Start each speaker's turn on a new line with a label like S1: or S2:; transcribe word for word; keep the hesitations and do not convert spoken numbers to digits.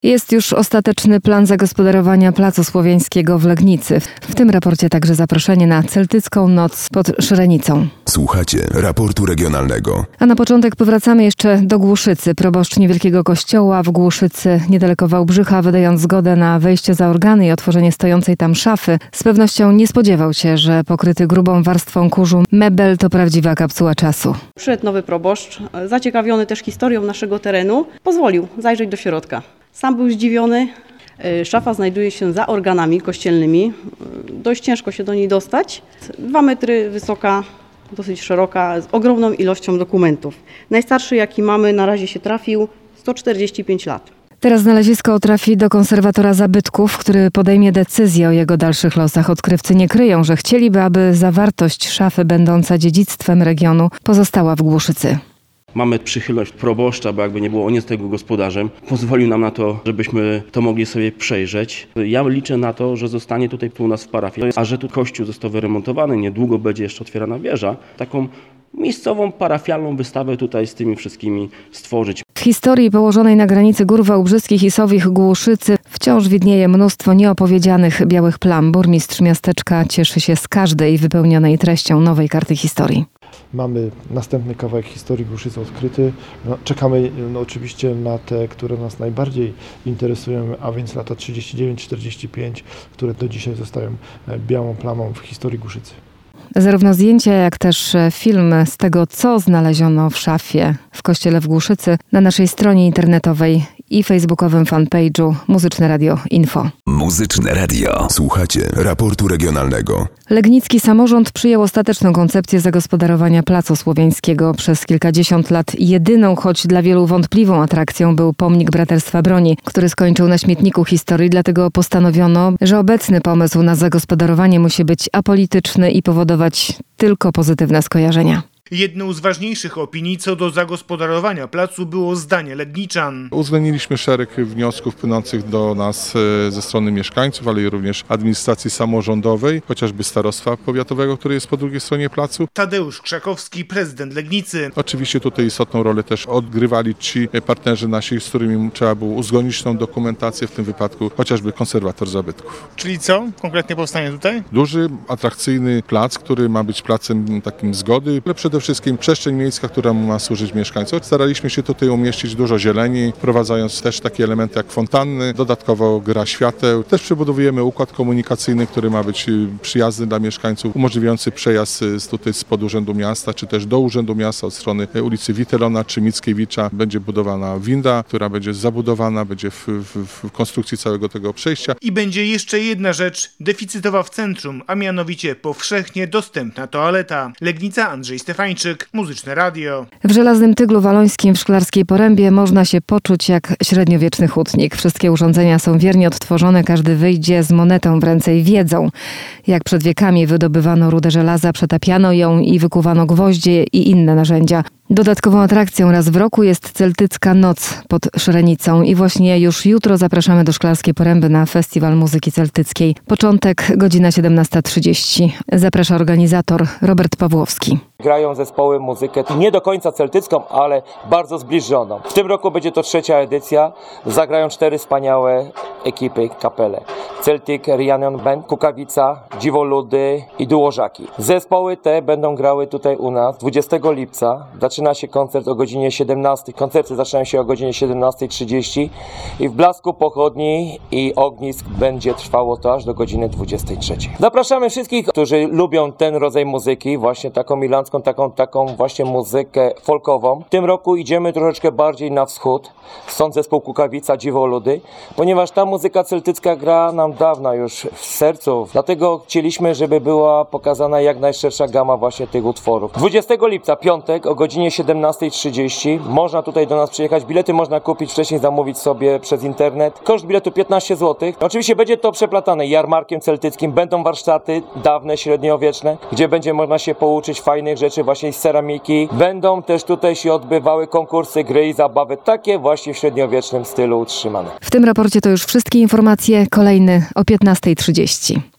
S1: Jest już ostateczny plan zagospodarowania Placu Słowiańskiego w Legnicy. W tym raporcie także zaproszenie na celtycką noc pod Szrenicą.
S2: Słuchacie raportu regionalnego.
S1: A na początek powracamy jeszcze do Głuszycy. Proboszcz niewielkiego kościoła w Głuszycy, niedaleko Wałbrzycha, wydając zgodę na wejście za organy i otworzenie stojącej tam szafy, z pewnością nie spodziewał się, że pokryty grubą warstwą kurzu mebel to prawdziwa kapsuła czasu.
S3: Przyszedł nowy proboszcz, zaciekawiony też historią naszego terenu, pozwolił zajrzeć do środka. Sam był zdziwiony. Szafa znajduje się za organami kościelnymi. Dość ciężko się do niej dostać. Dwa metry wysoka, dosyć szeroka, z ogromną ilością dokumentów. Najstarszy, jaki mamy, na razie się trafił, sto czterdzieści pięć lat.
S1: Teraz znalezisko trafi do konserwatora zabytków, który podejmie decyzję o jego dalszych losach. Odkrywcy nie kryją, że chcieliby, aby zawartość szafy będąca dziedzictwem regionu pozostała w Głuszycy.
S4: Mamy przychylność proboszcza, bo jakby nie było, on jest tego gospodarzem. Pozwolił nam na to, żebyśmy to mogli sobie przejrzeć. Ja liczę na to, że zostanie tutaj u nas w parafii, a że tu kościół został wyremontowany, niedługo będzie jeszcze otwierana wieża. Taką miejscową, parafialną wystawę tutaj z tymi wszystkimi stworzyć.
S1: W historii położonej na granicy Gór Wałbrzyskich i Sowich Głuszycy wciąż widnieje mnóstwo nieopowiedzianych białych plam. Burmistrz miasteczka cieszy się z każdej wypełnionej treścią nowej karty historii.
S5: Mamy następny kawałek historii Głuszycy odkryty. No, czekamy no, oczywiście na te, które nas najbardziej interesują, a więc lata trzydzieści dziewięć czterdzieści pięć, które do dzisiaj zostają białą plamą w historii Głuszycy.
S1: Zarówno zdjęcia, jak też film z tego, co znaleziono w szafie w kościele w Głuszycy, na naszej stronie internetowej i facebookowym fanpage'u Muzyczne Radio Info.
S2: Muzyczne Radio. Słuchacie raportu regionalnego.
S1: Legnicki samorząd przyjął ostateczną koncepcję zagospodarowania Placu Słowiańskiego. Przez kilkadziesiąt lat jedyną, choć dla wielu wątpliwą atrakcją był pomnik Braterstwa Broni, który skończył na śmietniku historii, dlatego postanowiono, że obecny pomysł na zagospodarowanie musi być apolityczny i powodować tylko pozytywne skojarzenia.
S6: Jedną z ważniejszych opinii co do zagospodarowania placu było zdanie Legniczan.
S7: Uwzględniliśmy szereg wniosków płynących do nas ze strony mieszkańców, ale i również administracji samorządowej, chociażby starostwa powiatowego, które jest po drugiej stronie placu.
S6: Tadeusz Krzakowski, prezydent Legnicy.
S7: Oczywiście tutaj istotną rolę też odgrywali ci partnerzy nasi, z którymi trzeba było uzgodnić tą dokumentację, w tym wypadku chociażby konserwator zabytków.
S6: Czyli co konkretnie powstanie tutaj?
S7: Duży, atrakcyjny plac, który ma być placem takim zgody, ale przede wszystkim przestrzeń miejska, która ma służyć mieszkańcom. Staraliśmy się tutaj umieścić dużo zieleni, wprowadzając też takie elementy jak fontanny, dodatkowo gra świateł. Też przebudowujemy układ komunikacyjny, który ma być przyjazny dla mieszkańców, umożliwiający przejazd z, tutaj spod Urzędu Miasta, czy też do Urzędu Miasta od strony ulicy Witelona czy Mickiewicza. Będzie budowana winda, która będzie zabudowana, będzie w, w, w konstrukcji całego tego przejścia.
S6: I będzie jeszcze jedna rzecz deficytowa w centrum, a mianowicie powszechnie dostępna toaleta. Legnica, Andrzej Stefańczyk. Muzyczne Radio.
S1: W Żelaznym Tyglu Walońskim w Szklarskiej Porębie można się poczuć jak średniowieczny hutnik. Wszystkie urządzenia są wiernie odtworzone, każdy wyjdzie z monetą w ręce i wiedzą, jak przed wiekami wydobywano rudę żelaza, przetapiano ją i wykuwano gwoździe i inne narzędzia. Dodatkową atrakcją raz w roku jest celtycka noc pod Szrenicą i właśnie już jutro zapraszamy do Szklarskiej Poręby na Festiwal Muzyki Celtyckiej. Początek godzina siedemnasta trzydzieści. Zaprasza organizator Robert Pawłowski.
S8: Grają zespoły muzykę nie do końca celtycką, ale bardzo zbliżoną. W tym roku będzie to trzecia edycja. Zagrają cztery wspaniałe ekipy, kapele. Celtic Rhiannon Band, Kukawica, Dziwoludy i Dułożaki. Zespoły te będą grały tutaj u nas dwudziestego lipca. Zaczyna się koncert o godzinie siedemnastej. Koncerty zaczynają się o godzinie siedemnasta trzydzieści i w blasku pochodni i ognisk będzie trwało to aż do godziny dwudziestej trzeciej. Zapraszamy wszystkich, którzy lubią ten rodzaj muzyki, właśnie taką milancką, taką, taką właśnie muzykę folkową. W tym roku idziemy troszeczkę bardziej na wschód, stąd zespół Kukawica, Dziwoludy, ponieważ ta muzyka celtycka gra nam dawno już w sercu. Dlatego chcieliśmy, żeby była pokazana jak najszersza gama właśnie tych utworów. dwudziestego lipca, piątek o godzinie siedemnasta trzydzieści można tutaj do nas przyjechać. Bilety można kupić wcześniej, zamówić sobie przez internet. Koszt biletu piętnaście złotych. Oczywiście będzie to przeplatane jarmarkiem celtyckim. Będą warsztaty dawne, średniowieczne, gdzie będzie można się pouczyć fajnych rzeczy właśnie z ceramiki. Będą też tutaj się odbywały konkursy, gry i zabawy, takie właśnie w średniowiecznym stylu utrzymane.
S1: W tym raporcie to już wszystkie informacje. Kolejny o piętnasta trzydzieści.